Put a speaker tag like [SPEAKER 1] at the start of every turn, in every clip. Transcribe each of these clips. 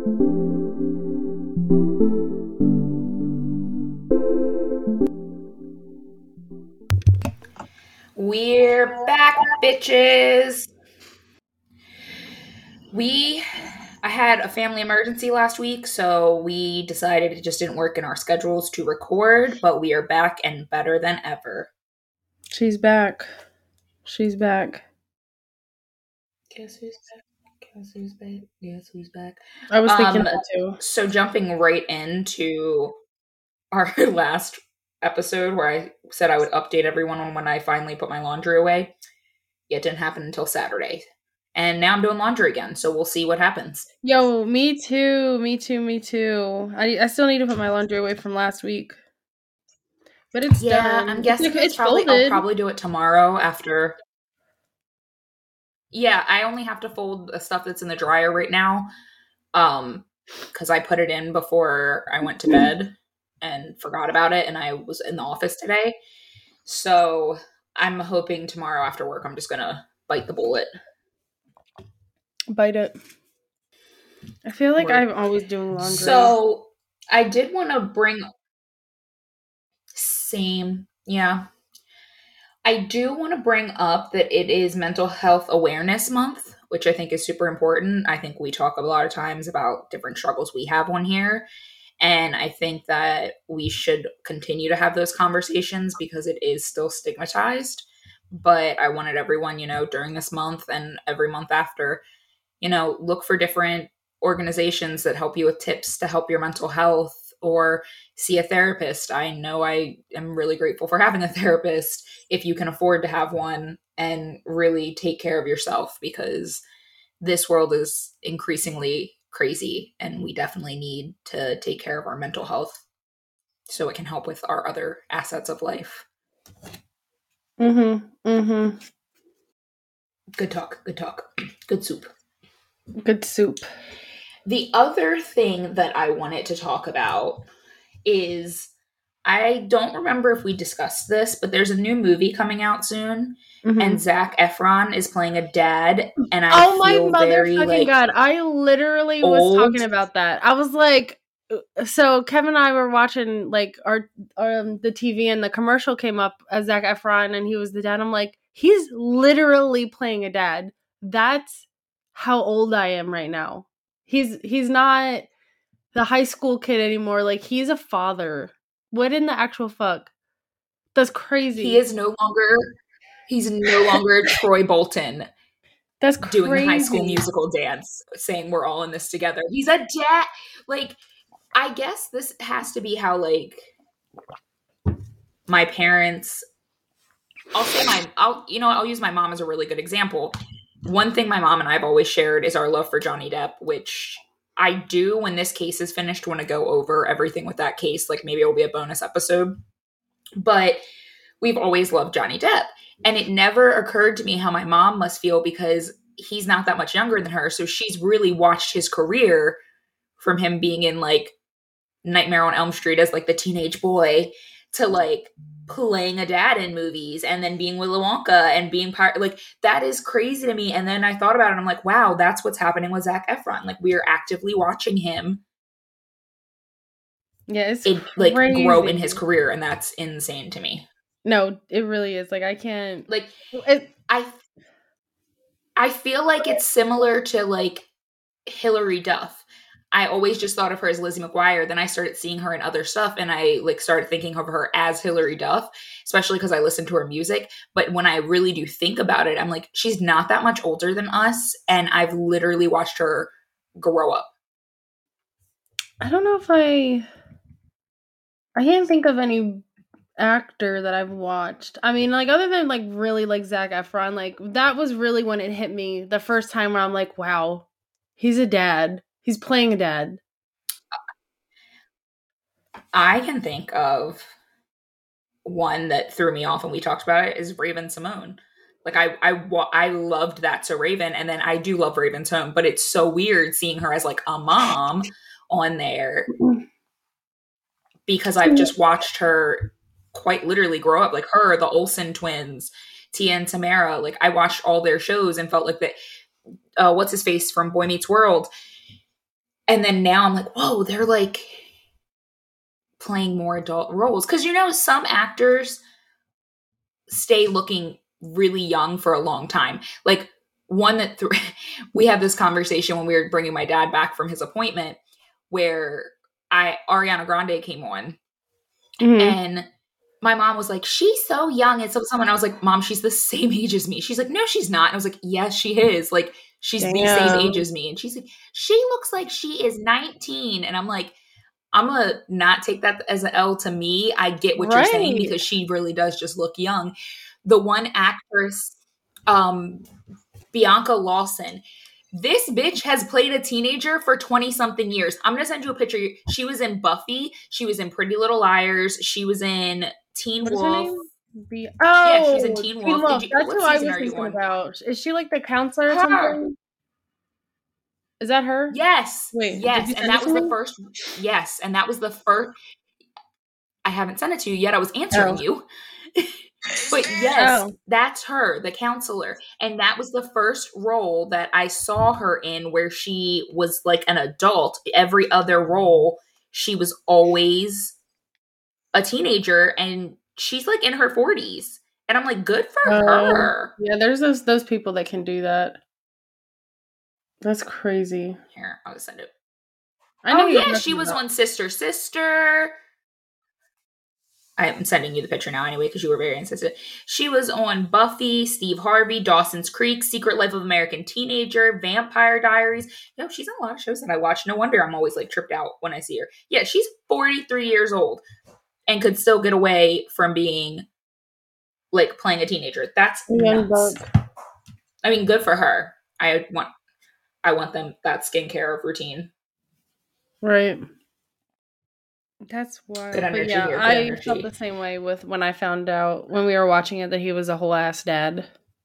[SPEAKER 1] We're back, bitches. I had a family emergency last week, so we decided it just didn't work in our schedules to record, but we are back and better than ever.
[SPEAKER 2] She's back. She's back.
[SPEAKER 1] Guess who's back? Guess who's back? Guess who's back?
[SPEAKER 2] I was thinking that too.
[SPEAKER 1] So jumping right into our last episode where I said I would update everyone on when I finally put my laundry away. It didn't happen until Saturday. And now I'm doing laundry again, so we'll see what happens.
[SPEAKER 2] Yo, me too. I still need to put my laundry away from last week. But it's done.
[SPEAKER 1] I'm guessing
[SPEAKER 2] it's
[SPEAKER 1] I'll
[SPEAKER 2] folded.
[SPEAKER 1] probably do it tomorrow after. Yeah, I only have to fold the stuff that's in the dryer right now. Because I put it in before I went to bed and forgot about it, and I was in the office today. So I'm hoping tomorrow after work I'm just gonna bite the bullet.
[SPEAKER 2] Bite it. I feel like I'm always doing laundry.
[SPEAKER 1] So I did want to bring... Same. Yeah. I do want to bring up that it is Mental Health Awareness Month, which I think is super important. I think we talk a lot of times about different struggles we have on here. And I think that we should continue to have those conversations because it is still stigmatized. But I wanted everyone, during this month and every month after, look for different organizations that help you with tips to help your mental health or see a therapist. I know I am really grateful for having a therapist if you can afford to have one, and really take care of yourself because this world is increasingly crazy and we definitely need to take care of our mental health so it can help with our other assets of life.
[SPEAKER 2] Mm-hmm.
[SPEAKER 1] Good talk. Good soup.
[SPEAKER 2] Good soup.
[SPEAKER 1] The other thing that I wanted to talk about is, I don't remember if we discussed this, but there's a new movie coming out soon, and Zac Efron is playing a dad, and I feel very like,
[SPEAKER 2] God! I literally was talking about that. I was like, so Kevin and I were watching like our the TV, and the commercial came up as Zac Efron, and he was the dad. I'm like, he's literally playing a dad. That's how old I am right now. He's not the high school kid anymore. Like, he's a father. What in the actual fuck? That's crazy.
[SPEAKER 1] He's no longer Troy Bolton.
[SPEAKER 2] That's crazy.
[SPEAKER 1] Doing the High School Musical dance, saying we're all in this together. He's a dad. Like, I guess this has to be how, like, my parents... I'll use my mom as a really good example. One thing my mom and I have always shared is our love for Johnny Depp, which I do, when this case is finished, want to go over everything with that case. Like, maybe it'll be a bonus episode. But we've always loved Johnny Depp. And it never occurred to me how my mom must feel because he's not that much younger than her. So she's really watched his career from him being in, like, Nightmare on Elm Street as, like, the teenage boy to, like, playing a dad in movies and then being Willy Wonka and being part, like, that is crazy to me. And then I thought about it and I'm like, wow, that's what's happening with Zac Efron. Like, we are actively watching him grow in his career, and that's insane to me.
[SPEAKER 2] No, it really is. Like, I can't,
[SPEAKER 1] like, I feel like it's similar to, like, Hilary Duff. I always just thought of her as Lizzie McGuire. Then I started seeing her in other stuff, and I, like, started thinking of her as Hilary Duff, especially because I listened to her music. But when I really do think about it, I'm like, she's not that much older than us, and I've literally watched her grow up.
[SPEAKER 2] I don't know if I can't think of any actor that I've watched. I mean, like, other than, like, really, like, Zac Efron, like, that was really when it hit me the first time where I'm like, wow, he's a dad. He's playing a dad.
[SPEAKER 1] I can think of one that threw me off when we talked about it is Raven-Symoné. Like, I loved that So Raven, and then I do love Raven-Symoné, but it's so weird seeing her as, like, a mom on there because I've just watched her quite literally grow up. Like, her, the Olsen twins, Tia and Tamara. Like, I watched all their shows and felt like that. What's his face from Boy Meets World? And then now I'm like, whoa, they're like playing more adult roles. Because, you know, some actors stay looking really young for a long time. Like one that we had this conversation when we were bringing my dad back from his appointment where Ariana Grande came on. Mm-hmm. And my mom was like, she's so young. And so someone, I was like, Mom, she's the same age as me. She's like, no, she's not. And I was like, yes, she is. Like, she's the same age as me. And she's like, she looks like she is 19. And I'm like, I'm going to not take that as an L to me. I get what you're saying because she really does just look young. The one actress, Bianca Lawson, this bitch has played a teenager for 20-something years. I'm going to send you a picture. She was in Buffy. She was in Pretty Little Liars. She was in Teen Wolf. Yeah, she's in Teen Wolf.
[SPEAKER 2] That's who I was thinking about. Is she like the counselor or something? Is that her?
[SPEAKER 1] Yes. Wait, yes. And that was the first. Yes. And that was the first. I haven't sent it to you yet. I was answering you. But yes, that's her, the counselor. And that was the first role that I saw her in where she was like an adult. Every other role, she was always a teenager, and she's like in her 40s. And I'm like, good for her.
[SPEAKER 2] Yeah, there's those people that can do that. That's crazy.
[SPEAKER 1] Here, I'll send it. I know. Oh, yeah, she was on Sister Sister. I'm sending you the picture now anyway because you were very insistent. She was on Buffy, Steve Harvey, Dawson's Creek, Secret Life of American Teenager, Vampire Diaries. You know, she's on a lot of shows that I watch. No wonder I'm always like tripped out when I see her. Yeah, she's 43 years old and could still get away from being like playing a teenager. That's nuts. I mean, good for her. I want them that skincare routine.
[SPEAKER 2] Right. That's wild. Good energy here. I felt the same way with when I found out when we were watching it that he was a whole ass dad.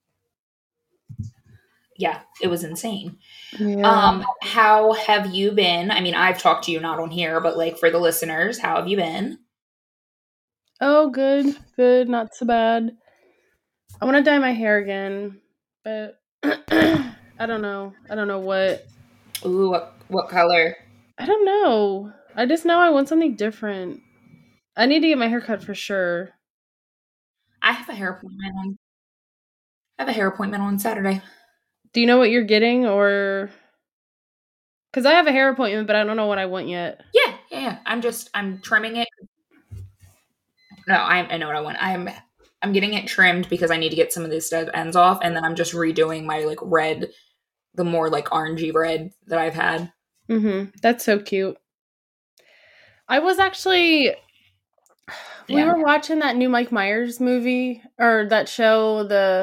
[SPEAKER 1] Yeah, it was insane. Yeah. How have you been? I mean, I've talked to you not on here, but like for the listeners, how have you been?
[SPEAKER 2] Oh, good. Good. Not so bad. I want to dye my hair again, but I don't know. I don't know what.
[SPEAKER 1] Ooh, what color?
[SPEAKER 2] I don't know. I just know I want something different. I need to get my hair cut for sure.
[SPEAKER 1] I have a hair appointment on Saturday.
[SPEAKER 2] Do you know what you're getting, or? Because I have a hair appointment, but I don't know what I want yet.
[SPEAKER 1] Yeah. I'm trimming it. No, I know what I want. I'm getting it trimmed because I need to get some of these dead ends off, and then I'm just redoing my like red, the more like orangey red that I've had.
[SPEAKER 2] Mm-hmm. That's so cute. I was actually, we were watching that new Mike Myers movie, or that show,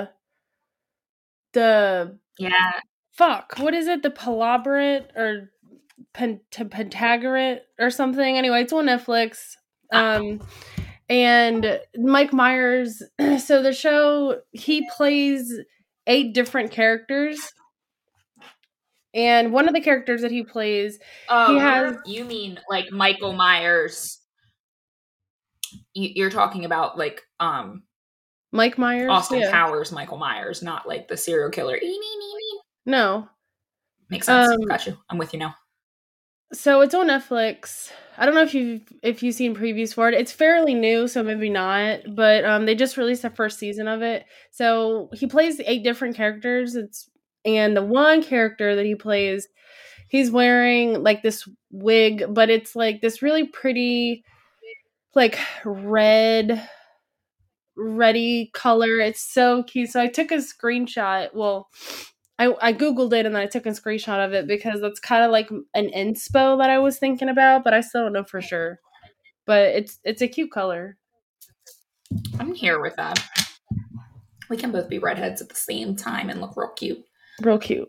[SPEAKER 2] what is it? The Palabrate, or Pentagonate, or something. Anyway, it's on Netflix. And Mike Myers, so the show, he plays 8 different characters. And one of the characters that he plays, he has...
[SPEAKER 1] You mean like Michael Myers? You're talking about like
[SPEAKER 2] Mike Myers,
[SPEAKER 1] Austin Powers, Michael Myers, not like the serial killer.
[SPEAKER 2] No,
[SPEAKER 1] makes sense. Got you. I'm with you now.
[SPEAKER 2] So it's on Netflix. I don't know if you've seen previews for it. It's fairly new, so maybe not. But they just released the first season of it. So he plays 8 different characters. And the one character that he plays, he's wearing like this wig, but it's like this really pretty, like reddy color. It's so cute. So I took a screenshot. Well, I Googled it and then I took a screenshot of it because that's kind of like an inspo that I was thinking about, but I still don't know for sure. But it's a cute color.
[SPEAKER 1] I'm here with that. We can both be redheads at the same time and look real cute.
[SPEAKER 2] Real cute.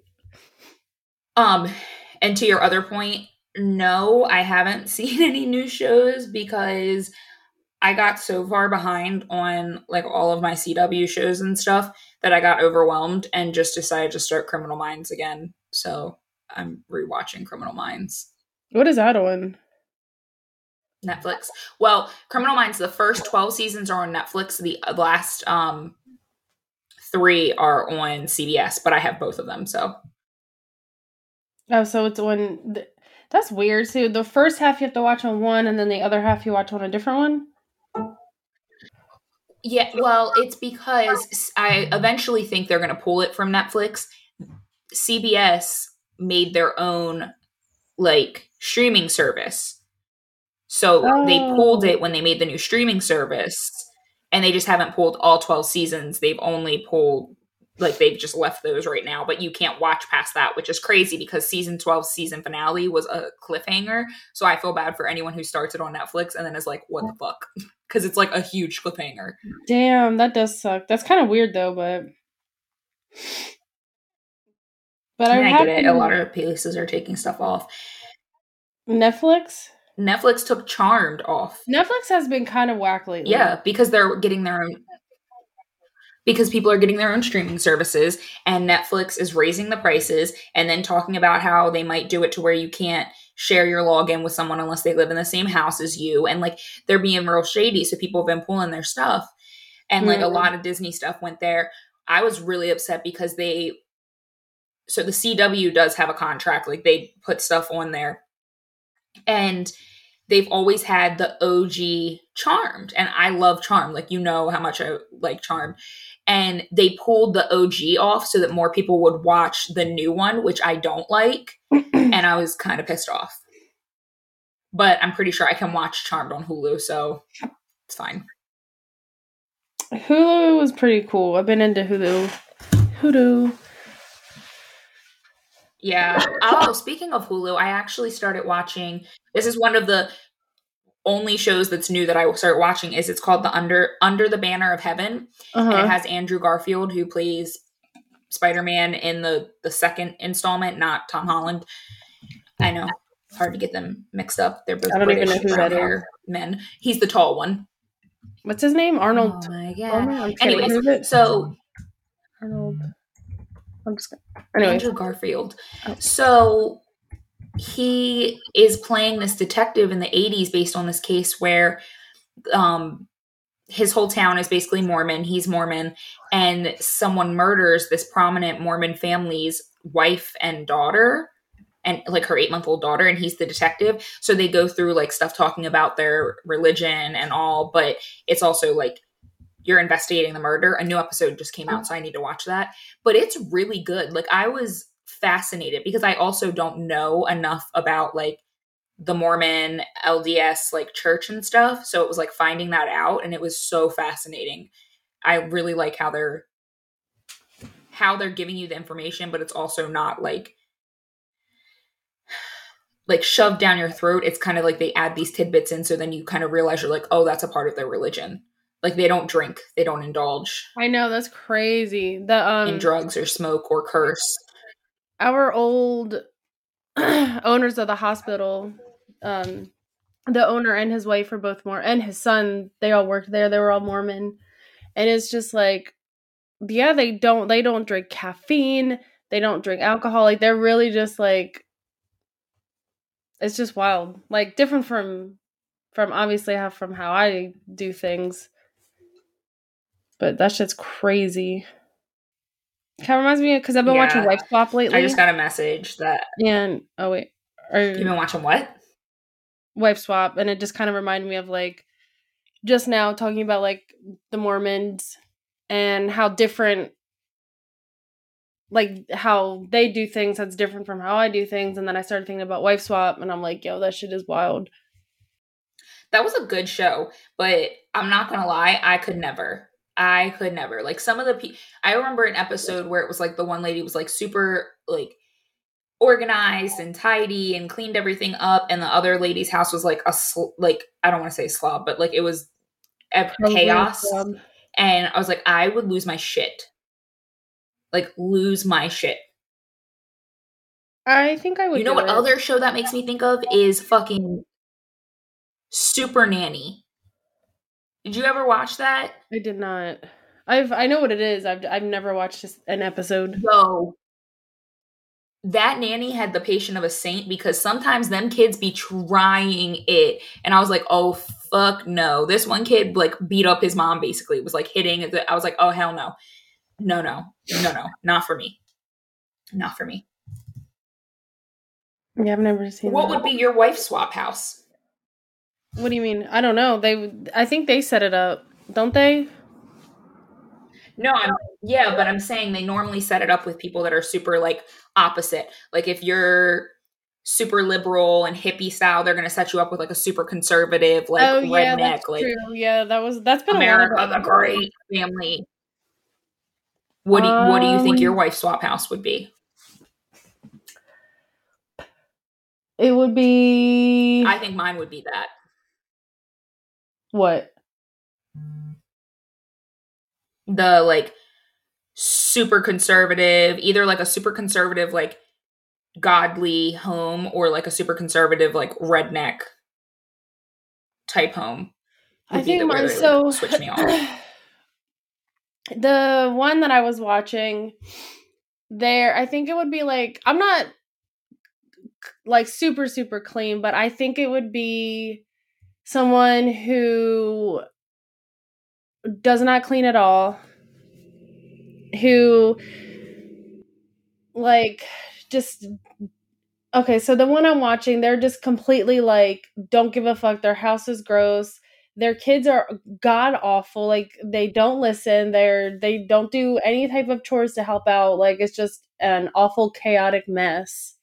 [SPEAKER 1] And to your other point, no, I haven't seen any new shows because I got so far behind on like all of my CW shows and stuff that I got overwhelmed and just decided to start Criminal Minds again. So I'm rewatching Criminal Minds.
[SPEAKER 2] What is that on?
[SPEAKER 1] Netflix. Well, Criminal Minds, the first 12 seasons are on Netflix. The last 3 are on CBS, but I have both of them. So.
[SPEAKER 2] Oh, so it's on. That's weird. So the first half you have to watch on one, and then the other half you watch on a different one?
[SPEAKER 1] Yeah, well, it's because I eventually think they're going to pull it from Netflix. CBS made their own like streaming service. So they pulled it when they made the new streaming service, and they just haven't pulled all 12 seasons. They've only pulled like they've just left those right now, but you can't watch past that, which is crazy because season 12 season finale was a cliffhanger. So I feel bad for anyone who starts it on Netflix and then is like, what the fuck? Because it's like a huge cliffhanger.
[SPEAKER 2] Damn, that does suck. That's kind of weird though, but
[SPEAKER 1] I mean, I get it. A lot of places are taking stuff off.
[SPEAKER 2] Netflix
[SPEAKER 1] took Charmed off.
[SPEAKER 2] Netflix has been kind of whack lately.
[SPEAKER 1] Yeah, because they're getting their own. Because people are getting their own streaming services, and Netflix is raising the prices and then talking about how they might do it to where you can't share your login with someone unless they live in the same house as you. And like they're being real shady. So people have been pulling their stuff. And like a lot of Disney stuff went there. I was really upset because so the CW does have a contract. Like they put stuff on there. And they've always had the OG Charmed. And I love Charmed. Like, you know how much I like Charmed. And they pulled the OG off so that more people would watch the new one, which I don't like. And I was kind of pissed off. But I'm pretty sure I can watch Charmed on Hulu, so it's fine.
[SPEAKER 2] Hulu was pretty cool. I've been into Hulu.
[SPEAKER 1] Yeah. Oh, speaking of Hulu, I actually started watching. This is one of the only shows that's new that I started watching. It's called the Under the Banner of Heaven. And it has Andrew Garfield, who plays Spider-Man in the second installment, not Tom Holland. I know, hard to get them mixed up. They're both British brown hair men. He's the tall one.
[SPEAKER 2] What's his name? Arnold.
[SPEAKER 1] Oh my god. Anyways, so
[SPEAKER 2] Arnold.
[SPEAKER 1] Andrew Garfield. Oh. So he is playing this detective in the 80s based on this case where his whole town is basically Mormon. He's Mormon, and someone murders this prominent Mormon family's wife and daughter, and like her 8-month-old daughter, and he's the detective. So they go through like stuff talking about their religion and all, but it's also like you're investigating the murder. A new episode just came out, so I need to watch that. But it's really good. Like I was fascinated because I also don't know enough about like the Mormon LDS like church and stuff. So it was like finding that out, and it was so fascinating. I really like how they're giving you the information, but it's also not like shoved down your throat. It's kind of like they add these tidbits in, so then you kind of realize you're like, oh, that's a part of their religion. Like they don't drink, they don't indulge.
[SPEAKER 2] I know, that's crazy.
[SPEAKER 1] In drugs or smoke or curse.
[SPEAKER 2] Our old owners of the hospital, the owner and his wife are both and his son, they all worked there. They were all Mormon. And it's just like, yeah, they don't drink caffeine. They don't drink alcohol. Like they're really just like, it's just wild. Like different from obviously from how I do things. But that shit's crazy. Kind of reminds me because I've been watching Wife Swap lately.
[SPEAKER 1] I just got a message that.
[SPEAKER 2] And oh wait,
[SPEAKER 1] you've been watching what?
[SPEAKER 2] Wife Swap, and it just kind of reminded me of like just now talking about like the Mormons and how different, like how they do things that's different from how I do things, and then I started thinking about Wife Swap, and I'm like, yo, that shit is wild.
[SPEAKER 1] That was a good show, but I'm not gonna lie, I could never. Like some of the I remember an episode where it was like the one lady was like super like organized and tidy and cleaned everything up, and the other lady's house was like like I don't want to say slob, but like it was chaos. And I was like, I would lose my shit. Like lose my shit.
[SPEAKER 2] I think I would.
[SPEAKER 1] You know what other show that makes me think of is fucking Super Nanny. Did you ever watch that?
[SPEAKER 2] I did not. I know what it is. I've never watched an episode.
[SPEAKER 1] So that nanny had the patient of a saint because sometimes them kids be trying it, and I was like, oh fuck no. This one kid like beat up his mom. Basically, it was like hitting. I was like, oh hell no, no, not for me, not for me.
[SPEAKER 2] Yeah, I've never seen
[SPEAKER 1] What
[SPEAKER 2] that.
[SPEAKER 1] would be your wife swap house?
[SPEAKER 2] What do you mean? I don't know. I think they set it up, don't they?
[SPEAKER 1] No, yeah, but I'm saying they normally set it up with people that are super like opposite. Like if you're super liberal and hippie style, they're going to set you up with like a super conservative, like
[SPEAKER 2] Oh yeah,
[SPEAKER 1] redneck,
[SPEAKER 2] that's
[SPEAKER 1] like
[SPEAKER 2] true. Yeah, that's been a while
[SPEAKER 1] America the
[SPEAKER 2] ago.
[SPEAKER 1] Great family. What do you think your wife swap house would be?
[SPEAKER 2] It would be
[SPEAKER 1] I think mine would be that.
[SPEAKER 2] what?
[SPEAKER 1] The like super conservative, either like a super conservative like godly home or like a super conservative like redneck type home
[SPEAKER 2] I
[SPEAKER 1] would be
[SPEAKER 2] think
[SPEAKER 1] the where
[SPEAKER 2] mine.
[SPEAKER 1] they would
[SPEAKER 2] So
[SPEAKER 1] switch me off.
[SPEAKER 2] the one that I was watching there, I think it would be like I'm not like super super clean, but I think it would be someone who does not clean at all, who like just okay, so the one I'm watching, they're just completely like don't give a fuck. Their house is gross. Their kids are god awful. Like they don't listen. They don't do any type of chores to help out. Like it's just an awful chaotic mess.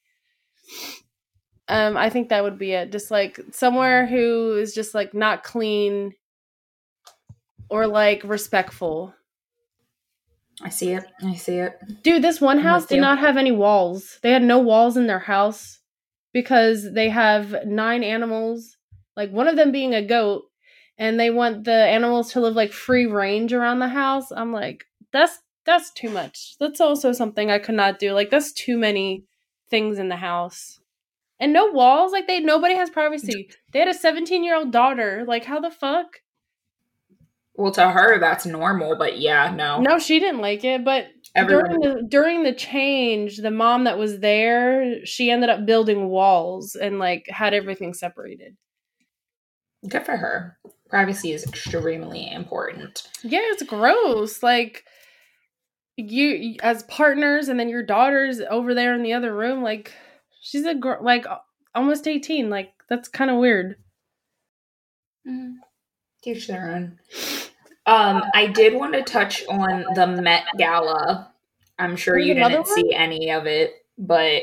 [SPEAKER 2] I think that would be it. Just like somewhere who is just like not clean or like respectful.
[SPEAKER 1] I see it. I see it.
[SPEAKER 2] Dude, this one
[SPEAKER 1] I'm
[SPEAKER 2] house
[SPEAKER 1] with
[SPEAKER 2] did
[SPEAKER 1] you.
[SPEAKER 2] not have any walls. They had no walls in their house because they have 9 animals, like one of them being a goat, and they want the animals to live like free range around the house. I'm like, that's too much. That's also something I could not do. Like that's too many things in the house. And no walls, like nobody has privacy. They had a 17-year-old daughter. Like how the fuck?
[SPEAKER 1] Well, to her that's normal, but yeah, no.
[SPEAKER 2] No, she didn't like it, but
[SPEAKER 1] Everyone
[SPEAKER 2] during the change, the mom that was there, she ended up building walls and like had everything separated.
[SPEAKER 1] good for her. Privacy is extremely important.
[SPEAKER 2] Yeah, it's gross. Like you as partners and then your daughter's over there in the other room like she's like almost 18. Like that's kind of weird.
[SPEAKER 1] Mm-hmm. Teach their own. I did want to touch on the Met Gala. I'm sure
[SPEAKER 2] There's
[SPEAKER 1] you
[SPEAKER 2] another
[SPEAKER 1] didn't
[SPEAKER 2] one?
[SPEAKER 1] see any of it, but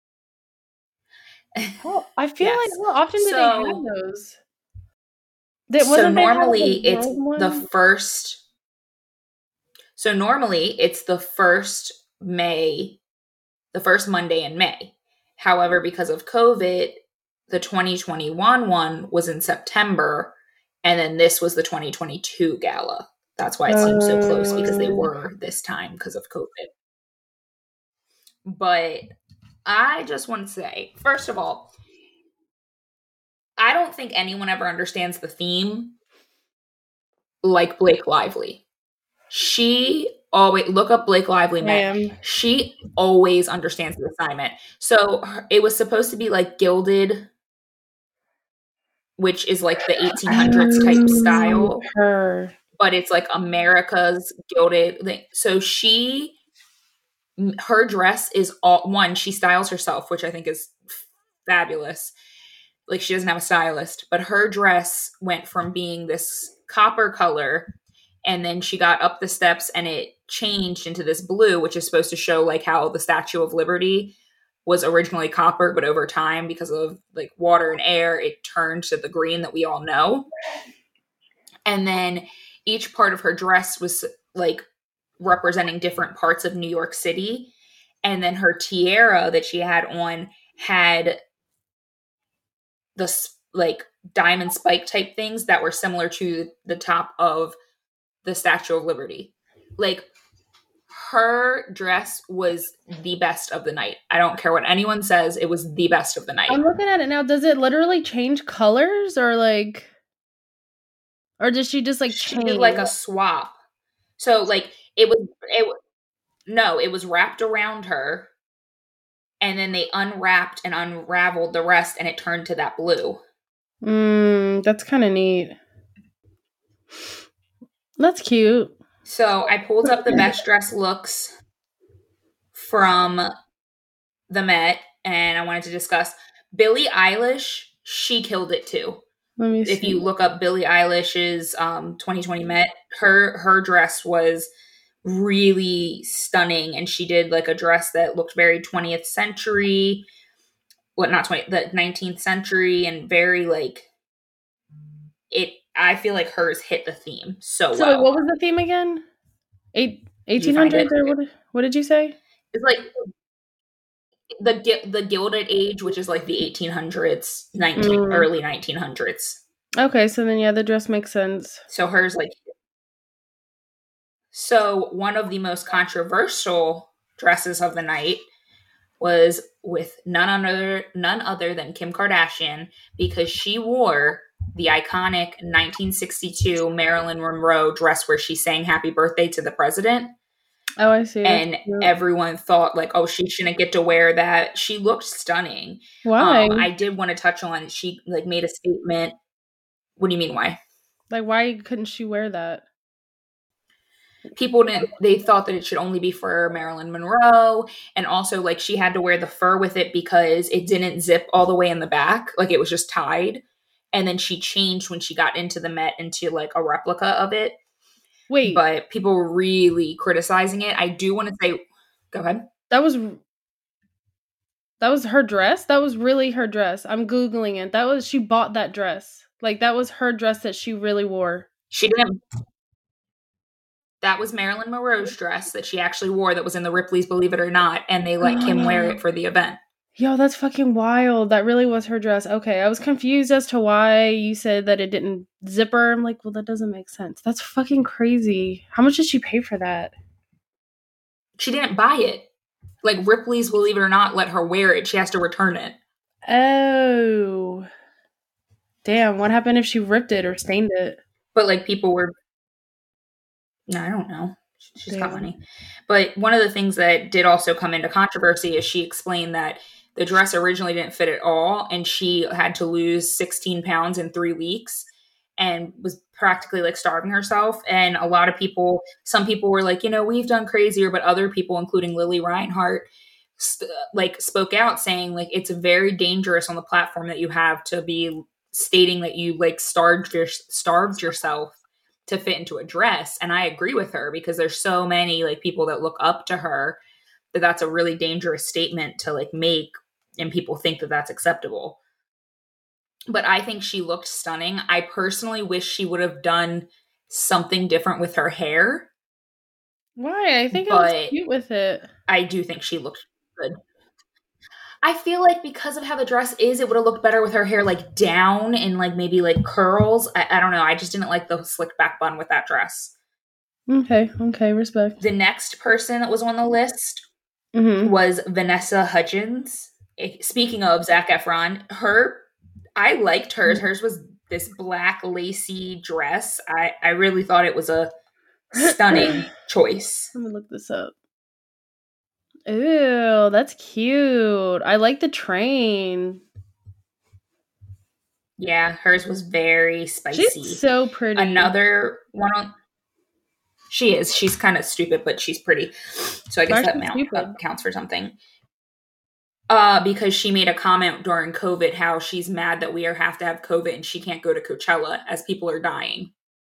[SPEAKER 2] I feel like
[SPEAKER 1] yes.
[SPEAKER 2] how often do they have
[SPEAKER 1] So
[SPEAKER 2] those?
[SPEAKER 1] so
[SPEAKER 2] Wasn't they have
[SPEAKER 1] normally
[SPEAKER 2] the
[SPEAKER 1] it's
[SPEAKER 2] world
[SPEAKER 1] the
[SPEAKER 2] one?
[SPEAKER 1] first so normally it's the first May, the first Monday in May. However, because of COVID, the 2021 one was in September, and then this was the 2022 gala. That's why it seems so close because they
[SPEAKER 2] Uh,
[SPEAKER 1] were this time because of COVID. But I just want to say, first of all, I don't think anyone ever understands the theme like Blake Lively. She always look up Blake Lively Met. She always understands the assignment. So it was supposed to be like gilded, which is like the 1800s type style,
[SPEAKER 2] her.
[SPEAKER 1] but it's like America's gilded. So her dress is all one. She styles herself, which I think is fabulous. Like she doesn't have a stylist, but her dress went from being this copper color and then she got up the steps and it changed into this blue, which is supposed to show like how the Statue of Liberty was originally copper, but over time because of like water and air it turned to the green that we all know. And then each part of her dress was like representing different parts of New York City, and then her tiara that she had on had the like diamond spike type things that were similar to the top of the Statue of Liberty. Like her dress was the best of the night. I don't care what anyone says, it was the best of the night.
[SPEAKER 2] I'm looking at it now. Does it literally change colors or like or does she just like
[SPEAKER 1] she
[SPEAKER 2] change?
[SPEAKER 1] did like a swap. So like it was wrapped around her and then they unwrapped and unraveled the rest and it turned to that blue.
[SPEAKER 2] That's kind of neat. That's cute.
[SPEAKER 1] So I pulled up the best dress looks from the Met, and I wanted to discuss Billie Eilish. She killed it too.
[SPEAKER 2] Let me
[SPEAKER 1] If
[SPEAKER 2] see.
[SPEAKER 1] you look up Billie Eilish's 2020 Met, her dress was really stunning, and she did like a dress that looked very 20th century, not 20, the 19th century, and very like it. I feel like hers hit the theme so
[SPEAKER 2] So wait,
[SPEAKER 1] well.
[SPEAKER 2] what was the theme again?
[SPEAKER 1] Did you
[SPEAKER 2] 1800s
[SPEAKER 1] find
[SPEAKER 2] or
[SPEAKER 1] it?
[SPEAKER 2] what did you say?
[SPEAKER 1] It's like the Gilded Age, which is like the 1800s, early 1900s.
[SPEAKER 2] Okay, so then yeah, the dress makes sense.
[SPEAKER 1] So hers like so one of the most controversial dresses of the night was with none other than Kim Kardashian, because she wore the iconic 1962 Marilyn Monroe dress where she sang Happy Birthday to the President.
[SPEAKER 2] Oh, I see.
[SPEAKER 1] And everyone thought like, oh, she shouldn't get to wear that. She looked stunning.
[SPEAKER 2] Why?
[SPEAKER 1] I did want to touch on, she like made a statement. What do you mean why?
[SPEAKER 2] Like, why couldn't she wear that?
[SPEAKER 1] People they thought that it should only be for Marilyn Monroe. And also like she had to wear the fur with it because it didn't zip all the way in the back. Like it was just tied. And then she changed when she got into the Met into like a replica of it.
[SPEAKER 2] Wait.
[SPEAKER 1] But people were really criticizing it. I do want to say, go ahead.
[SPEAKER 2] That was her dress? That was really her dress. I'm Googling it. She bought that dress. Like, that was her dress that she really wore.
[SPEAKER 1] She didn't. That was Marilyn Monroe's dress that she actually wore that was in the Ripley's Believe It or Not, and they let Kim wear it for the event.
[SPEAKER 2] Yo, that's fucking wild. That really was her dress. Okay, I was confused as to why you said that it didn't zipper. I'm like, well, that doesn't make sense. That's fucking crazy. How much did she pay for that?
[SPEAKER 1] She didn't buy it. Like, Ripley's Believe It or Not let her wear it. She has to return it.
[SPEAKER 2] Oh. Damn, what happened if she ripped it or stained it?
[SPEAKER 1] But, like, people were... No, I don't know. She's got money. But one of the things that did also come into controversy is she explained that the dress originally didn't fit at all, and she had to lose 16 pounds in 3 weeks and was practically like starving herself. And a lot of people, some people were like, we've done crazier, but other people, including Lily Reinhart, spoke out saying like it's very dangerous on the platform that you have to be stating that you like starved yourself to fit into a dress. And I agree with her, because there's so many like people that look up to her that that's a really dangerous statement to like make, and people think that that's acceptable. But I think she looked stunning. I personally wish she would have done something different with her hair.
[SPEAKER 2] Why? I think I was cute with it.
[SPEAKER 1] I do think she looked good. I feel like because of how the dress is, it would have looked better with her hair like down and like maybe like curls. I don't know. I just didn't like the slick back bun with that dress.
[SPEAKER 2] Okay, respect.
[SPEAKER 1] The next person that was on the list was Vanessa Hudgens. Speaking of Zac Efron, I liked hers. Hers was this black lacy dress. I really thought it was a stunning choice.
[SPEAKER 2] Let me look this up. Ew, that's cute. I like the train.
[SPEAKER 1] Yeah, hers was very spicy.
[SPEAKER 2] She's so pretty.
[SPEAKER 1] Another one she is. She's kind of stupid, but she's pretty. So I guess that counts for something. Because she made a comment during COVID how she's mad that we have to have COVID and she can't go to Coachella as people are dying.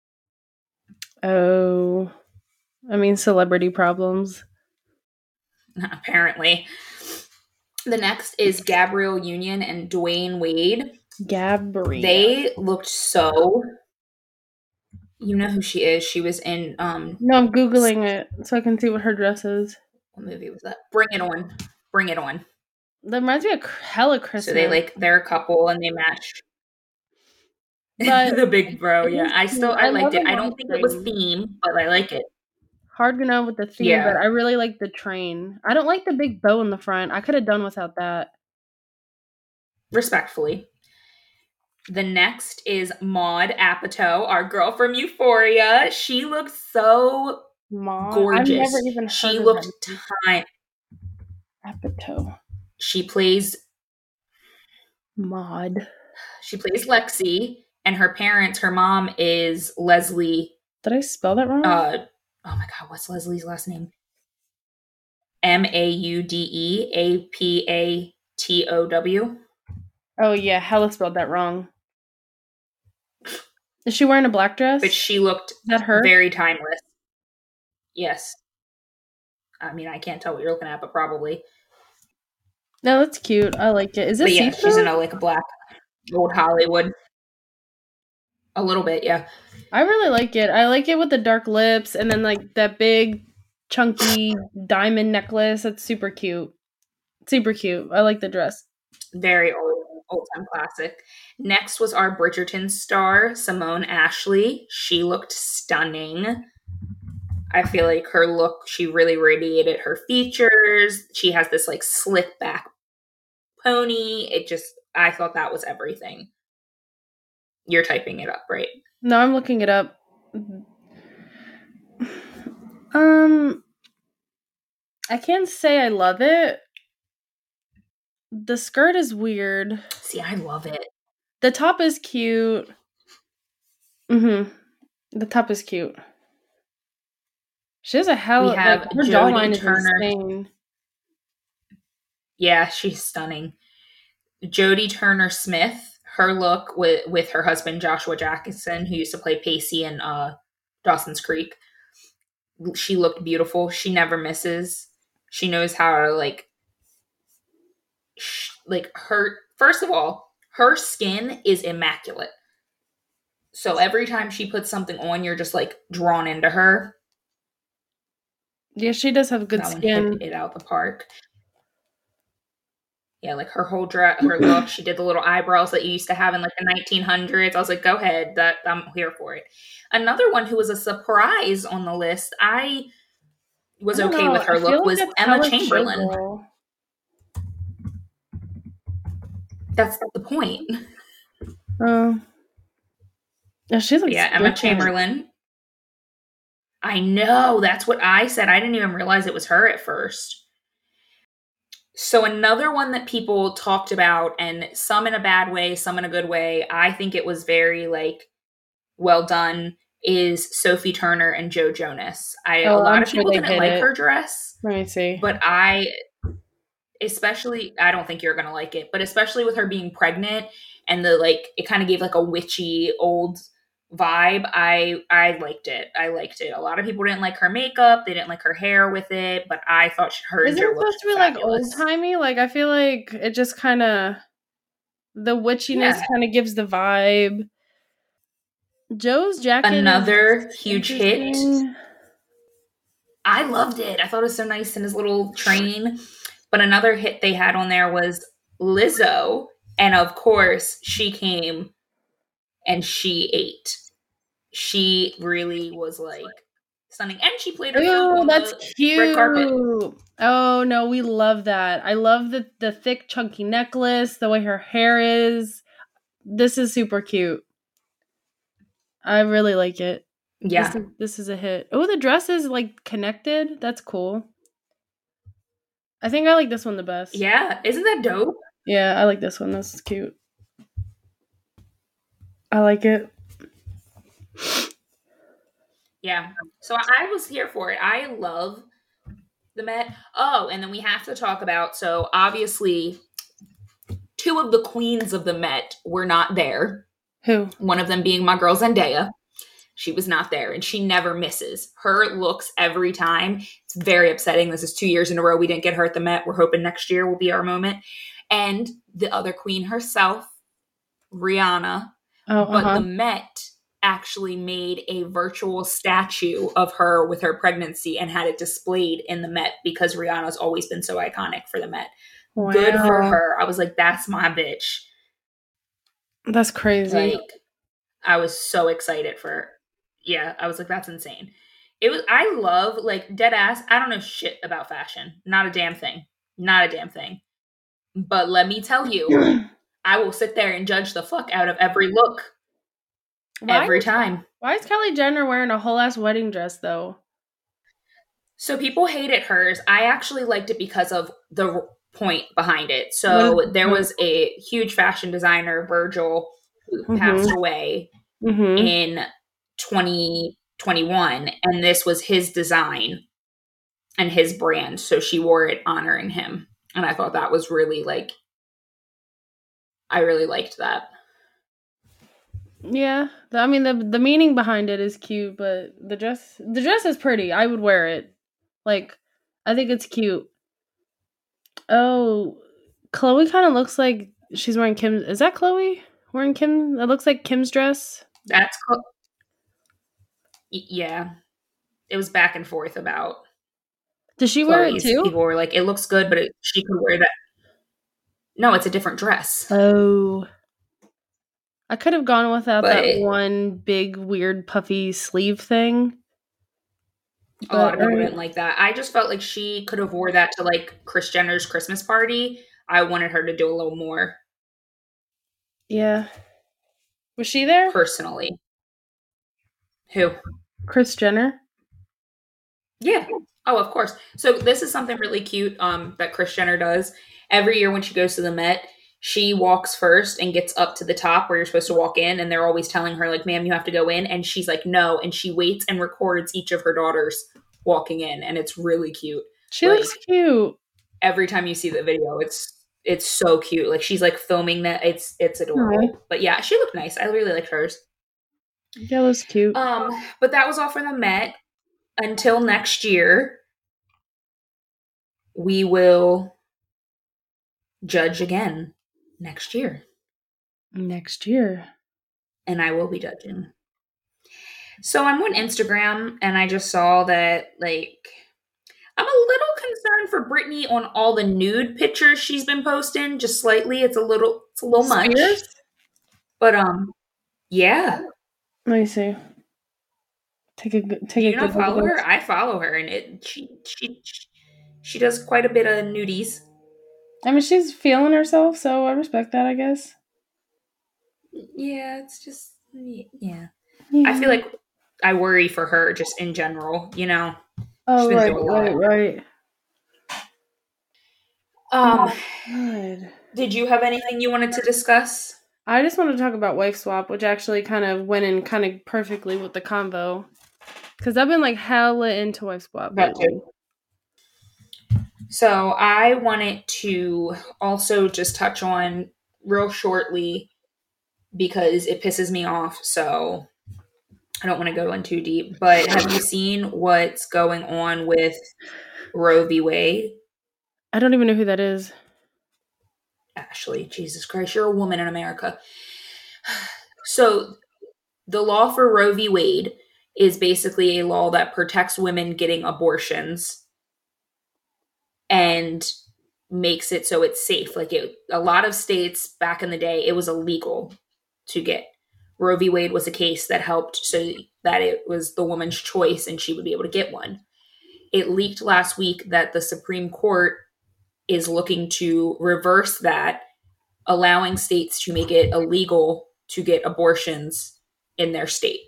[SPEAKER 2] Oh, I mean, celebrity problems.
[SPEAKER 1] Apparently. The next is Gabrielle Union and Dwayne Wade.
[SPEAKER 2] Gabrielle.
[SPEAKER 1] They looked so... You know who she is. She was in...
[SPEAKER 2] No, I'm Googling it so I can see what her dress is.
[SPEAKER 1] What movie was that? Bring It On. Bring It On.
[SPEAKER 2] That reminds me of hella Christmas.
[SPEAKER 1] So they're a couple and they match. But the big bro, yeah. I liked it. I don't think it was theme, but I like it.
[SPEAKER 2] Hard to know with the theme, but I really like the train. I don't like the big bow in the front. I could have done without that.
[SPEAKER 1] Respectfully. The next is Maude Apatow, our girl from Euphoria. She looked so gorgeous. I've never even heard she looked time.
[SPEAKER 2] Apatow.
[SPEAKER 1] She plays
[SPEAKER 2] Maude.
[SPEAKER 1] She plays Lexi, and her mom is Leslie.
[SPEAKER 2] Did I spell that wrong?
[SPEAKER 1] Oh my God, what's Leslie's last name? Maudeapatow. TOW.
[SPEAKER 2] Oh yeah, Hella spelled that wrong. Is she wearing a black dress?
[SPEAKER 1] But she looked very timeless. Yes. I mean, I can't tell what you're looking at, but probably.
[SPEAKER 2] No, that's cute. I like it. Is it see-through?
[SPEAKER 1] She's in a black old Hollywood. A little bit, yeah.
[SPEAKER 2] I really like it. I like it with the dark lips and then that big chunky diamond necklace. That's super cute. Super cute. I like the dress.
[SPEAKER 1] Very old-time classic. Next was our Bridgerton star, Simone Ashley. She looked stunning. I feel like her look, she really radiated her features. She has this slick back pony. I thought that was everything. You're typing it up, right?
[SPEAKER 2] No, I'm looking it up. I can't say I love it. The skirt is weird.
[SPEAKER 1] See, I love it.
[SPEAKER 2] The top is cute. The top is cute. She has a hell.
[SPEAKER 1] We have
[SPEAKER 2] her jawline is insane.
[SPEAKER 1] Yeah, she's stunning. Jodie Turner-Smith, her look with her husband Joshua Jackson, who used to play Pacey in Dawson's Creek. She looked beautiful. She never misses. She knows how to her. First of all, her skin is immaculate. So every time she puts something on, you're just drawn into her.
[SPEAKER 2] Yeah, she does have good skin.
[SPEAKER 1] Hit it out the park. Yeah, her whole dress, her look. She did the little eyebrows that you used to have in the 1900s. I was like, go ahead, I'm here for it. Another one who was a surprise on the list, I was okay with her look, was Emma Chamberlain.
[SPEAKER 2] Chiggle.
[SPEAKER 1] That's the point.
[SPEAKER 2] Yeah, she looks
[SPEAKER 1] Emma Chamberlain. I know, that's what I said. I didn't even realize it was her at first. So another one that people talked about, and some in a bad way, some in a good way, I think it was very well done, is Sophie Turner and Joe Jonas. A lot of people didn't like her dress.
[SPEAKER 2] Let me see.
[SPEAKER 1] But I don't think you're going to like it, but especially with her being pregnant and it kind of gave a witchy old vibe. I liked it. A lot of people didn't like her makeup. They didn't like her hair with it, but I thought her and Joe looked
[SPEAKER 2] supposed to be old timey. I feel like it just kind of the witchiness kind of gives the vibe. Joe's jacket,
[SPEAKER 1] another huge hit. I loved it. I thought it was so nice in his little train. But another hit they had on there was Lizzo, and of course she came and she ate. She really was stunning, and she played her flute on the red carpet.
[SPEAKER 2] Oh no, we love that. I love the thick chunky necklace, the way her hair is. This is super cute. I really like it.
[SPEAKER 1] Yeah,
[SPEAKER 2] this is a hit. Oh, the dress is connected. That's cool. I think I like this one the best.
[SPEAKER 1] Yeah, isn't that dope?
[SPEAKER 2] Yeah, I like this one. This is cute. I like it.
[SPEAKER 1] Yeah, so I was here for it. I love the Met. Oh, and then we have to talk about, so obviously 2 of the queens of the Met were not there.
[SPEAKER 2] Who?
[SPEAKER 1] One of them being my girl Zendaya. She was not there, and she never misses. Her looks every time. It's very upsetting. This is 2 years in a row we didn't get her at the Met. We're hoping next year will be our moment. And the other queen herself, Rihanna. But the Met actually made a virtual statue of her with her pregnancy and had it displayed in the Met because Rihanna's always been so iconic for the Met. Wow. Good for her. I was like, that's my bitch.
[SPEAKER 2] That's crazy.
[SPEAKER 1] I was so excited for her. Yeah, I was like, that's insane. I love, dead ass, I don't know shit about fashion. Not a damn thing. But let me tell you, I will sit there and judge the fuck out of every look. Every time.
[SPEAKER 2] Why is Kylie Jenner wearing a whole ass wedding dress, though?
[SPEAKER 1] So people hated hers. I actually liked it because of the point behind it. So there was a huge fashion designer, Virgil, who passed away in 2021, and this was his design and his brand, so she wore it honoring him, and I thought that was really I really liked that.
[SPEAKER 2] Yeah, I mean the meaning behind it is cute, but the dress is pretty. I would wear it. Like, I think it's cute. Oh, Chloe kind of looks like she's wearing Kim. Is that Chloe wearing Kim? That looks like Kim's dress.
[SPEAKER 1] That's cool. Yeah. It was back and forth about
[SPEAKER 2] Does she wear it
[SPEAKER 1] Chloe's.
[SPEAKER 2] too?
[SPEAKER 1] People were like, it looks good, but she could wear that. No, it's a different dress.
[SPEAKER 2] Oh. I could have gone without
[SPEAKER 1] But
[SPEAKER 2] that one big weird puffy sleeve thing.
[SPEAKER 1] a lot of people didn't like that. I just felt like she could have wore that to like Kris Jenner's Christmas party. I wanted her to do a little more.
[SPEAKER 2] Yeah. Was she there?
[SPEAKER 1] Personally. Who?
[SPEAKER 2] Kris Jenner?
[SPEAKER 1] Yeah. Oh, of course. So this is something really cute that Kris Jenner does. Every year when she goes to the Met, she walks first and gets up to the top where you're supposed to walk in, and they're always telling her, like, ma'am, you have to go in. And she's like, no. And she waits and records each of her daughters walking in, and it's really cute.
[SPEAKER 2] She looks cute.
[SPEAKER 1] Every time you see the video, it's so cute. Like, she's like filming that. It's adorable.
[SPEAKER 2] Aww.
[SPEAKER 1] But yeah, she looked nice. I really liked hers.
[SPEAKER 2] Yeah, that's cute.
[SPEAKER 1] But that was all for the Met. Until next year, we will judge again next year.
[SPEAKER 2] Next year.
[SPEAKER 1] And I will be judging. So I'm on Instagram and I just saw that, like, I'm a little concerned for Britney on all the nude pictures she's been posting, just slightly. It's a little much.
[SPEAKER 2] Spears?
[SPEAKER 1] But yeah.
[SPEAKER 2] Let me see. Take a
[SPEAKER 1] you not follow her? I follow her, and she does quite a bit of nudies.
[SPEAKER 2] I mean, she's feeling herself, so I respect that, I guess.
[SPEAKER 1] Yeah, it's just yeah. I feel like I worry for her just in general, you know.
[SPEAKER 2] Oh, right.
[SPEAKER 1] Good. Did you have anything you wanted to discuss?
[SPEAKER 2] I just want to talk about Wife Swap, which actually kind of went in kind of perfectly with the convo. Because I've been like hella into Wife Swap.
[SPEAKER 1] So I wanted to also just touch on real shortly because it pisses me off. So I don't want to go in too deep. But have you seen what's going on with Roe v. Wade?
[SPEAKER 2] I don't even know who that is.
[SPEAKER 1] Ashley, Jesus Christ, you're a woman in America. So the law for Roe v. Wade is basically a law that protects women getting abortions and makes it so it's safe. Like a lot of states back in the day, it was illegal to get. Roe v. Wade was a case that helped so that it was the woman's choice and she would be able to get one. It leaked last week that the Supreme Court is looking to reverse that, allowing states to make it illegal to get abortions in their state.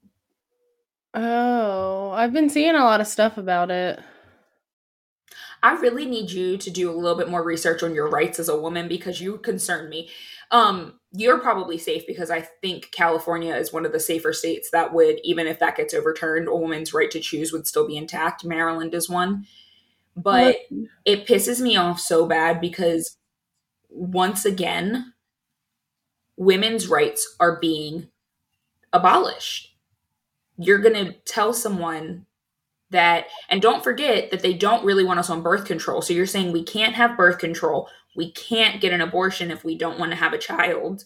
[SPEAKER 2] Oh, I've been seeing a lot of stuff about it.
[SPEAKER 1] I really need you to do a little bit more research on your rights as a woman because you concern me. You're probably safe because I think California is one of the safer states that would, even if that gets overturned, a woman's right to choose would still be intact. Maryland is one. But it pisses me off so bad because once again, women's rights are being abolished. You're going to tell someone that, and don't forget that they don't really want us on birth control. So you're saying we can't have birth control. We can't get an abortion if we don't want to have a child.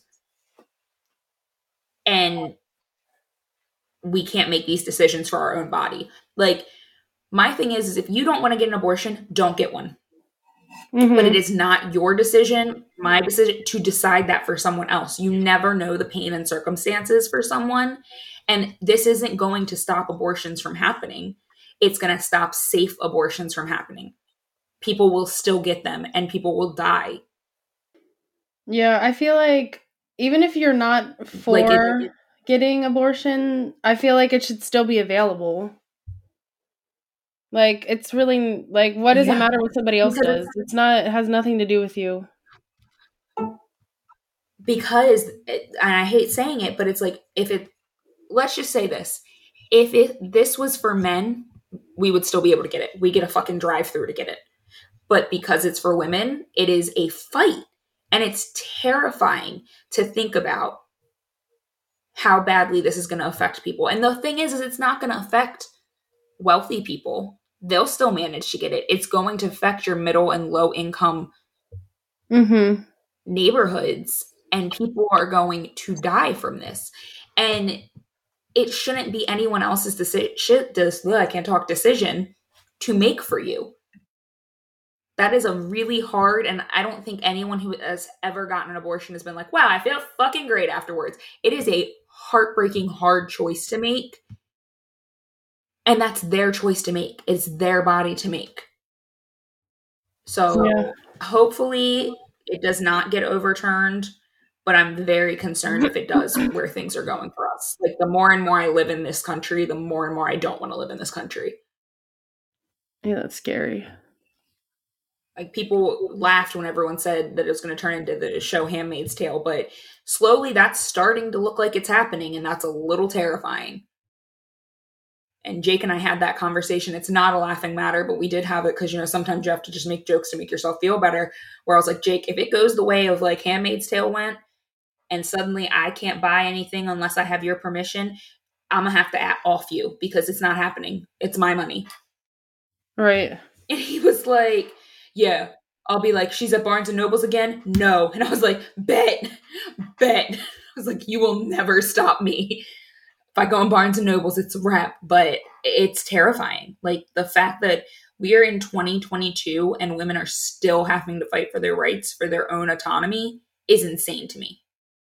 [SPEAKER 1] And we can't make these decisions for our own body. Like, my thing is if you don't want to get an abortion, don't get one. Mm-hmm. But it is not your decision, my decision, to decide that for someone else. You never know the pain and circumstances for someone. And this isn't going to stop abortions from happening. It's going to stop safe abortions from happening. People will still get them and people will die.
[SPEAKER 2] Yeah, I feel like even if you're not for getting abortion, I feel like it should still be available. Like, it's really, like, what does it matter what somebody else does? It has nothing to do with you.
[SPEAKER 1] Because, and I hate saying it, but it's like, let's just say this. If this was for men, we would still be able to get it. We get a fucking drive-through to get it. But because it's for women, it is a fight. And it's terrifying to think about how badly this is going to affect people. And the thing is it's not going to affect wealthy people. They'll still manage to get it. It's going to affect your middle and low income neighborhoods, and people are going to die from this. And it shouldn't be anyone else's decision to make for you. That is a really hard, and I don't think anyone who has ever gotten an abortion has been like, wow, I feel fucking great afterwards. It is a heartbreaking, hard choice to make. And that's their choice to make. It's their body to make. So hopefully it does not get overturned, but I'm very concerned if it does, where things are going for us. Like, the more and more I live in this country, the more and more I don't want to live in this country.
[SPEAKER 2] Yeah, that's scary.
[SPEAKER 1] Like, people laughed when everyone said that it was going to turn into the show Handmaid's Tale, but slowly that's starting to look like it's happening, and that's a little terrifying. And Jake and I had that conversation. It's not a laughing matter, but we did have it because, sometimes you have to just make jokes to make yourself feel better. Where I was like, Jake, if it goes the way of like Handmaid's Tale went, and suddenly I can't buy anything unless I have your permission, I'm going to have to off you because it's not happening. It's my money.
[SPEAKER 2] Right.
[SPEAKER 1] And he was like, yeah. I'll be like, she's at Barnes & Noble's again? No. And I was like, bet. I was like, you will never stop me. If I go in Barnes & Noble's, it's a wrap. But it's terrifying. Like, the fact that we are in 2022 and women are still having to fight for their rights, for their own autonomy, is insane to me.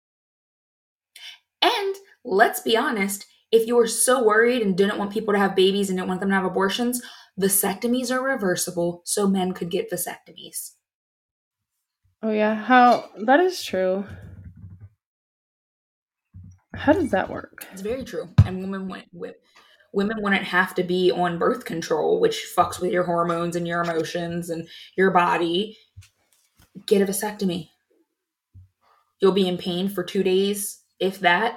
[SPEAKER 1] And let's be honest, if you were so worried and didn't want people to have babies and didn't want them to have abortions, vasectomies are reversible, so men could get vasectomies.
[SPEAKER 2] Oh yeah, that is true. How does that work?
[SPEAKER 1] It's very true. And women wouldn't have to be on birth control, which fucks with your hormones and your emotions and your body. Get a vasectomy. You'll be in pain for 2 days, if that.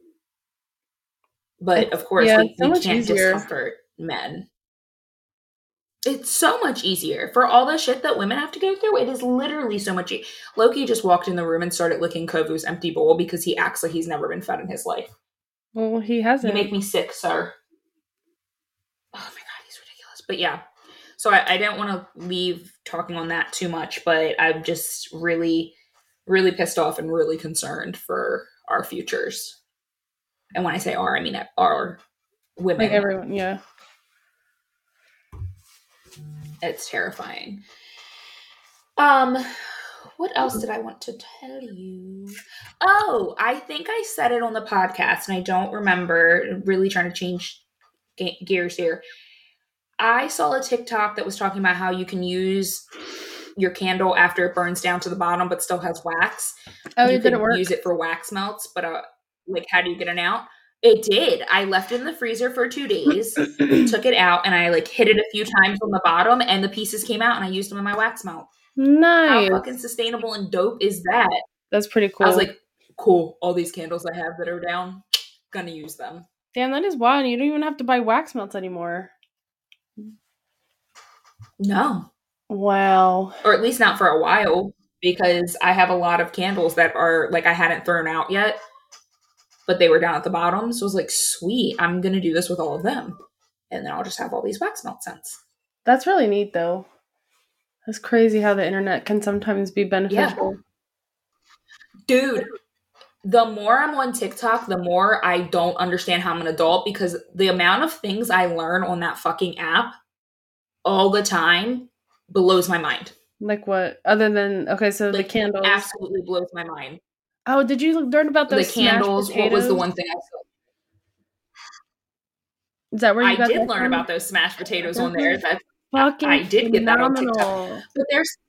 [SPEAKER 1] But of course, we can't discomfort men. It's so much easier for all the shit that women have to go through. It is literally so much. Loki just walked in the room and started licking Kovu's empty bowl because he acts like he's never been fed in his life.
[SPEAKER 2] Well, he hasn't.
[SPEAKER 1] You make me sick, sir. Oh my God, he's ridiculous. But yeah, so I don't want to leave talking on that too much, but I'm just really, really pissed off and really concerned for our futures. And when I say our, I mean our women.
[SPEAKER 2] Like everyone, yeah.
[SPEAKER 1] It's terrifying. What else did I want to tell you? Oh, I think I said it on the podcast, and I don't remember. I'm really trying to change gears here. I saw a TikTok that was talking about how you can use your candle after it burns down to the bottom, but still has wax.
[SPEAKER 2] Oh,
[SPEAKER 1] you
[SPEAKER 2] it didn't work.
[SPEAKER 1] Use it for wax melts, but like, how do you get it out? It did. I left it in the freezer for 2 days, took it out, and I like hit it a few times on the bottom, and the pieces came out, and I used them in my wax melt.
[SPEAKER 2] Nice.
[SPEAKER 1] How fucking sustainable and dope is that?
[SPEAKER 2] That's pretty cool.
[SPEAKER 1] I was like, cool. All these candles I have that are down, gonna use them.
[SPEAKER 2] Damn, that is wild. You don't even have to buy wax melts anymore.
[SPEAKER 1] No.
[SPEAKER 2] Wow.
[SPEAKER 1] Or at least not for a while, because I have a lot of candles that are like I hadn't thrown out yet, but they were down at the bottom. So I was like, sweet, I'm going to do this with all of them. And then I'll just have all these wax melt scents.
[SPEAKER 2] That's really neat, though. It's crazy how the internet can sometimes be beneficial.
[SPEAKER 1] Yeah. Dude, the more I'm on TikTok, the more I don't understand how I'm an adult, because the amount of things I learn on that fucking app all the time blows my mind.
[SPEAKER 2] Like what? Other than, okay, so like, the candles.
[SPEAKER 1] Absolutely blows my mind.
[SPEAKER 2] Oh, did you learn about those
[SPEAKER 1] the candles? What was the one thing I saw?
[SPEAKER 2] Is that where you got
[SPEAKER 1] did learn about those smashed potatoes on there? That's fucking I did get that on TikTok. But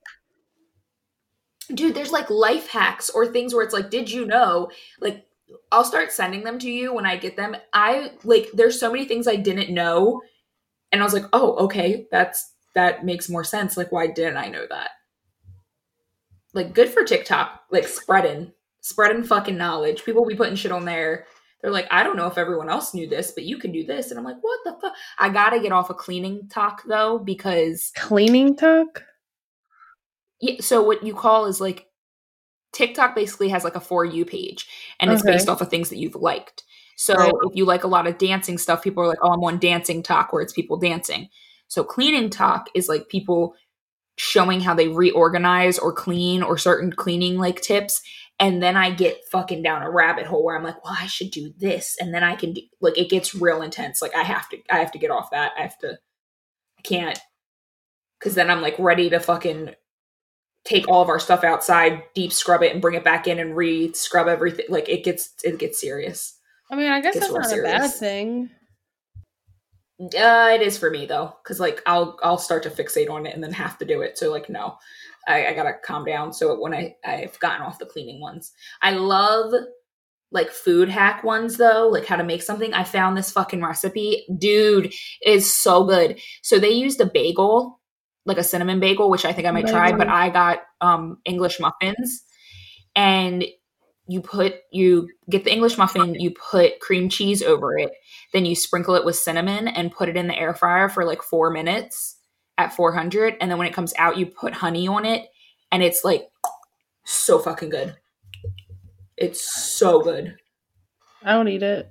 [SPEAKER 1] there's like life hacks or things where it's like, did you know? Like, I'll start sending them to you when I get them. There's so many things I didn't know, and I was like, oh, okay, that makes more sense. Like, why didn't I know that? Like, good for TikTok. Like, spreading fucking knowledge. People be putting shit on there. They're like, I don't know if everyone else knew this, but you can do this. And I'm like, what the fuck? I gotta get off of cleaning talk, though, because...
[SPEAKER 2] Cleaning talk?
[SPEAKER 1] Yeah, so what you call is, like, TikTok basically has like a For You page, and it's based off of things that you've liked. So if you like a lot of dancing stuff, people are like, oh, I'm on Dancing Talk, where it's people dancing. So Cleaning Talk is like people showing how they reorganize or clean or certain cleaning like tips. And then I get fucking down a rabbit hole where I'm like, well, I should do this. And then I can do, like, it gets real intense. Like I have to get off that. I can't, because then I'm like ready to fucking take all of our stuff outside, deep scrub it, and bring it back in and re-scrub everything. Like it gets serious.
[SPEAKER 2] I mean, I guess that's not a bad thing.
[SPEAKER 1] It is for me though, because like I'll start to fixate on it and then have to do it. So like no, I gotta calm down. So when I've gotten off the cleaning ones, I love like food hack ones though, like how to make something. I found this fucking recipe, dude, is so good. So they used a bagel, like a cinnamon bagel, which I think I might try, but I got English muffins, and you get the English muffin, you put cream cheese over it, then you sprinkle it with cinnamon and put it in the air fryer for like 4 minutes at 400. And then when it comes out, you put honey on it, and it's like so fucking good. It's so good.
[SPEAKER 2] I don't eat it.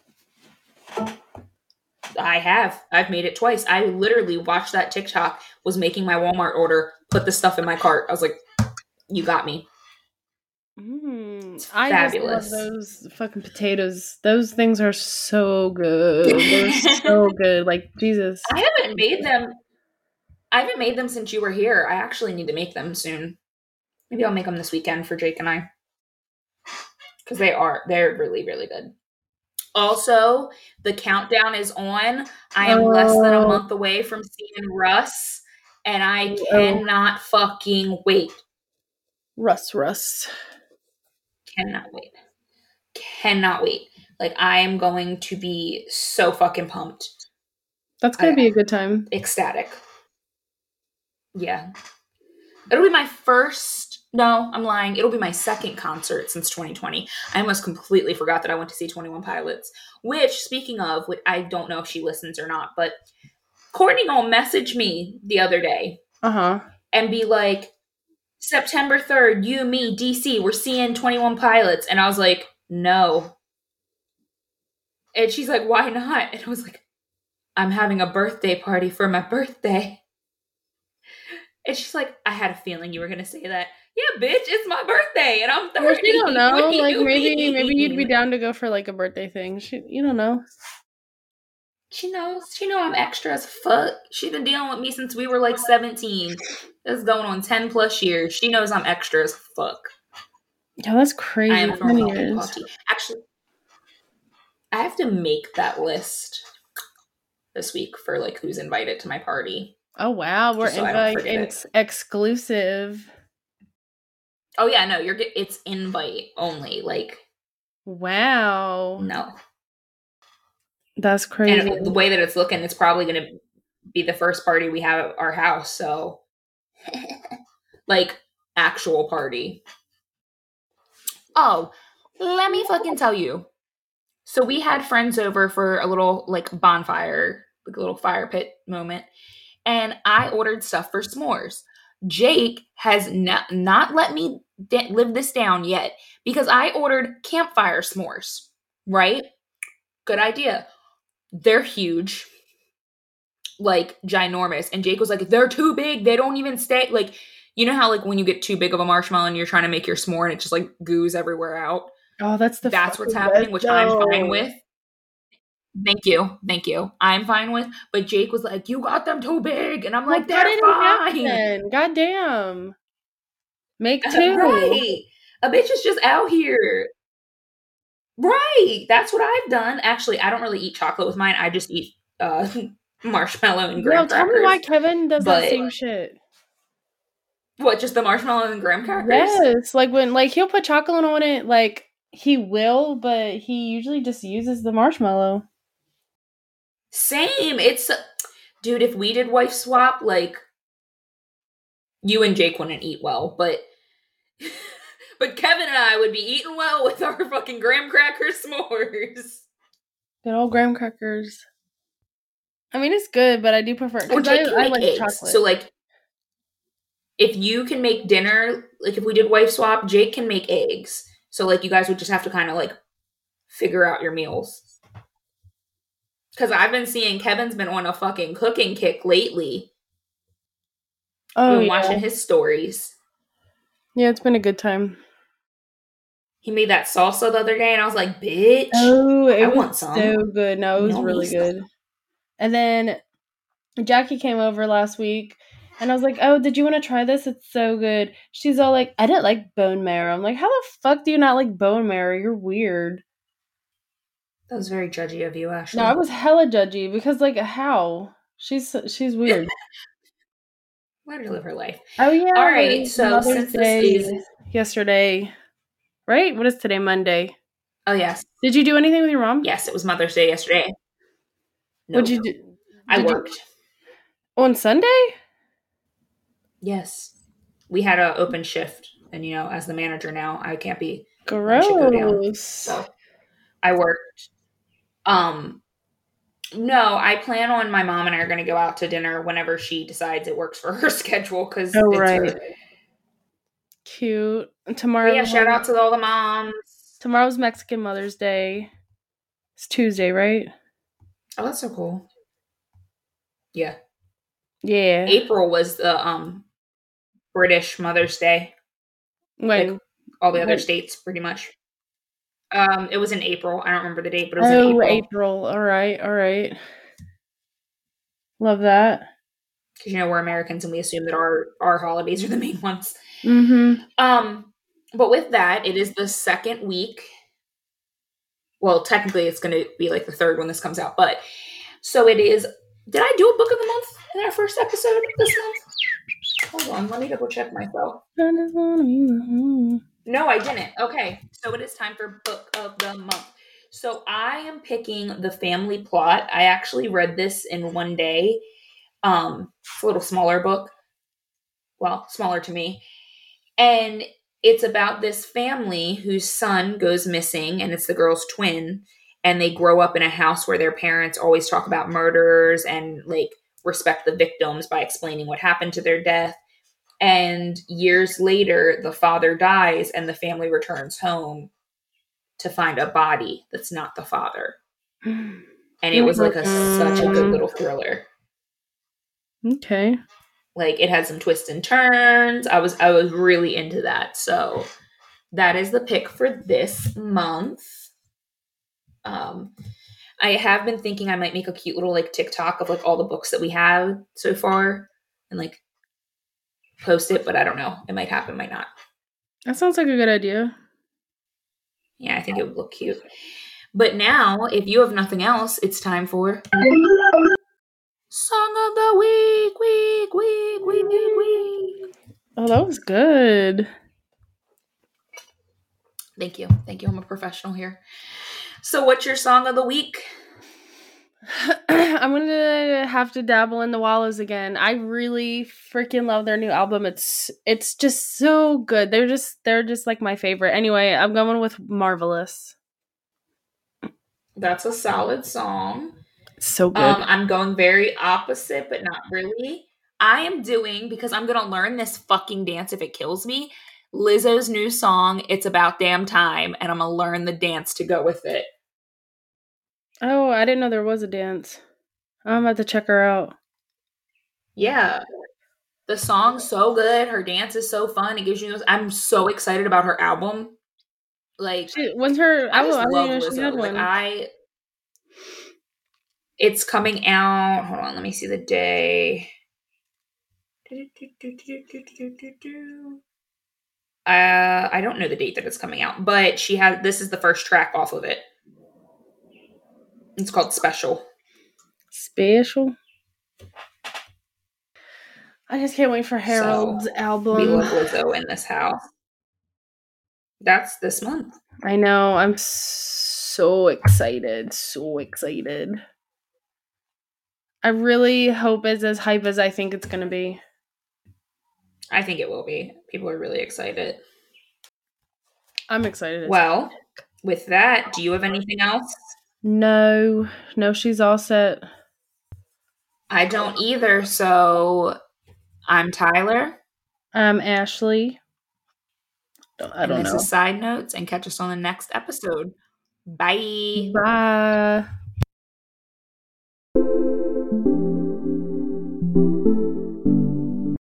[SPEAKER 1] I've made it twice. I literally watched that TikTok, was making my Walmart order, put the stuff in my cart. I was like, you got me.
[SPEAKER 2] I fabulous. Just love those fucking potatoes. Those things are so good. They're so good. Like, Jesus.
[SPEAKER 1] I haven't made them since you were here. I actually need to make them soon. Maybe I'll make them this weekend for Jake and I. Because they're really, really good. Also, the countdown is on. I am less than a month away from seeing Russ, and I cannot fucking wait.
[SPEAKER 2] Russ.
[SPEAKER 1] Cannot wait. Like, I am going to be so fucking pumped.
[SPEAKER 2] That's going to be a good time.
[SPEAKER 1] Ecstatic. Yeah. It'll be my first... No, I'm lying. It'll be my second concert since 2020. I almost completely forgot that I went to see 21 Pilots. Which, speaking of, I don't know if she listens or not, but Courtney gonna message me the other day. And be like, September 3rd, you, me, DC, we're seeing 21 Pilots. And I was like, no. And she's like, why not? And I was like, I'm having a birthday party for my birthday. And she's like, I had a feeling you were going to say that. Yeah, bitch, it's my birthday and I'm 30.
[SPEAKER 2] Well, you don't know. Like, maybe you'd be down to go for like a birthday thing. You don't know.
[SPEAKER 1] She knows. She know I'm extra as fuck. She's been dealing with me since we were like 17. That's going on 10 plus years. She knows I'm extra as fuck.
[SPEAKER 2] Yeah, that's crazy.
[SPEAKER 1] I am from Actually, I have to make that list this week for like who's invited to my party.
[SPEAKER 2] Oh wow, we're it's exclusive.
[SPEAKER 1] Oh yeah, no, it's invite only. Like,
[SPEAKER 2] wow,
[SPEAKER 1] no,
[SPEAKER 2] that's crazy.
[SPEAKER 1] And the way that it's looking, it's probably going to be the first party we have at our house. So, like, actual party. Oh, let me fucking tell you. So we had friends over for a little like bonfire, like a little fire pit moment, and I ordered stuff for s'mores. Jake has not let me live this down yet because I ordered campfire s'mores, right? Good idea. They're huge, like ginormous. And Jake was like, they're too big. They don't even stay. Like, you know how like when you get too big of a marshmallow and you're trying to make your s'more and it just like goos everywhere out?
[SPEAKER 2] Oh, that's
[SPEAKER 1] what's happening, which I'm fine with. Thank you. I'm fine with. But Jake was like, you got them too big. And I'm like, they're fine.
[SPEAKER 2] God damn. Make two.
[SPEAKER 1] Right. A bitch is just out here. Right. That's what I've done. Actually, I don't really eat chocolate with mine. I just eat marshmallow and graham crackers.
[SPEAKER 2] Tell me why Kevin does that same shit.
[SPEAKER 1] What, just the marshmallow and graham crackers?
[SPEAKER 2] Yes. Like when he'll put chocolate on it, like he will, but he usually just uses the marshmallow.
[SPEAKER 1] Same. Dude, if we did wife swap, like, you and Jake wouldn't eat well, but Kevin and I would be eating well with our fucking graham cracker s'mores.
[SPEAKER 2] Good old graham crackers. I mean, it's good, but I do prefer, because I like chocolate.
[SPEAKER 1] So, like, if you can make dinner, like if we did wife swap, Jake can make eggs. So like you guys would just have to kind of like figure out your meals. Because I've been seeing Kevin's been on a fucking cooking kick lately. I've been watching his stories.
[SPEAKER 2] Yeah, it's been a good time.
[SPEAKER 1] He made that salsa the other day, and I was like, bitch.
[SPEAKER 2] Oh,
[SPEAKER 1] I want some.
[SPEAKER 2] So good. No, it was really good. And then Jackie came over last week, and I was like, oh, did you want to try this? It's so good. She's all like, I didn't like bone marrow. I'm like, how the fuck do you not like bone marrow? You're weird.
[SPEAKER 1] That was very judgy of you, Ashley.
[SPEAKER 2] No, I was hella judgy because, like, how? She's weird.
[SPEAKER 1] Let her live her life.
[SPEAKER 2] Oh, yeah.
[SPEAKER 1] All right, so
[SPEAKER 2] Mother's
[SPEAKER 1] since
[SPEAKER 2] Day
[SPEAKER 1] this is...
[SPEAKER 2] yesterday, right? What is today, Monday?
[SPEAKER 1] Oh, yes.
[SPEAKER 2] Did you do anything with your mom?
[SPEAKER 1] Yes, it was Mother's Day yesterday.
[SPEAKER 2] Nope. What'd you do?
[SPEAKER 1] I worked.
[SPEAKER 2] On Sunday?
[SPEAKER 1] Yes. We had an open shift, and, you know, as the manager now, I can't be...
[SPEAKER 2] Gross.
[SPEAKER 1] Go down, so I worked. No, I plan on my mom and I are going to go out to dinner whenever she decides it works for her schedule, because it's her.
[SPEAKER 2] Cute. Tomorrow.
[SPEAKER 1] But yeah, shout out to all the moms.
[SPEAKER 2] Tomorrow's Mexican Mother's Day. It's Tuesday, right?
[SPEAKER 1] Oh, that's so cool. Yeah.
[SPEAKER 2] Yeah.
[SPEAKER 1] April was the British Mother's Day.
[SPEAKER 2] When?
[SPEAKER 1] Like all the other states, pretty much. It was in April. I don't remember the date, but it was in
[SPEAKER 2] April. All right. Love that.
[SPEAKER 1] Because, you know, we're Americans and we assume that our holidays are the main ones.
[SPEAKER 2] Mm-hmm.
[SPEAKER 1] But with that, it is the second week. Well, technically it's going to be like the third when this comes out. But so it is. Did I do a book of the month in our first episode this month? Hold on. Let me double check myself. No, I didn't. Okay. So it is time for book of the month. So I am picking The Family Plot. I actually read this in one day. It's a little smaller book. Well, smaller to me. And it's about this family whose son goes missing, and it's the girl's twin. And they grow up in a house where their parents always talk about murders and like respect the victims by explaining what happened to their death. And years later, the father dies and the family returns home to find a body that's not the father. And it was like such a good little thriller.
[SPEAKER 2] Okay.
[SPEAKER 1] Like it had some twists and turns. I was really into that. So that is the pick for this month. I have been thinking I might make a cute little like TikTok of like all the books that we have so far and like post it, but I don't know. It might happen, might not.
[SPEAKER 2] That sounds like a good idea.
[SPEAKER 1] Yeah, I think it would look cute. But now, if you have nothing else, it's time for Song of the Week.
[SPEAKER 2] Oh, that was good.
[SPEAKER 1] Thank you. I'm a professional here. So what's your song of the week?
[SPEAKER 2] I'm gonna have to dabble in the Wallows again. I really freaking love their new album. It's just so good. They're just like my favorite. Anyway, I'm going with Marvelous.
[SPEAKER 1] That's a solid song.
[SPEAKER 2] So good.
[SPEAKER 1] I'm going very opposite, but not really. I am doing, because I'm gonna learn this fucking dance if it kills me, Lizzo's new song, It's About Damn Time, and I'm gonna learn the dance to go with it.
[SPEAKER 2] Oh, I didn't know there was a dance. I'm about to check her out.
[SPEAKER 1] Yeah. The song's so good. Her dance is so fun. It gives you those. I'm so excited about her album. Like,
[SPEAKER 2] when's her
[SPEAKER 1] I just love Lizzo. Like, it's coming out. Hold on, let me see the day. I don't know the date that it's coming out, but this is the first track off of it. It's called Special.
[SPEAKER 2] Special? I just can't wait for Harold's album.
[SPEAKER 1] We love Lizzo in this house. That's this month.
[SPEAKER 2] I know. I'm so excited. So excited. I really hope it's as hype as I think it's going to be.
[SPEAKER 1] I think it will be. People are really excited.
[SPEAKER 2] I'm excited.
[SPEAKER 1] Well, with that, do you have anything else?
[SPEAKER 2] No, she's all set.
[SPEAKER 1] I don't either. So I'm Tyler.
[SPEAKER 2] I'm Ashley. I
[SPEAKER 1] And
[SPEAKER 2] don't
[SPEAKER 1] this
[SPEAKER 2] know.
[SPEAKER 1] is Side Notes, and catch us on the next episode. Bye.
[SPEAKER 2] Bye.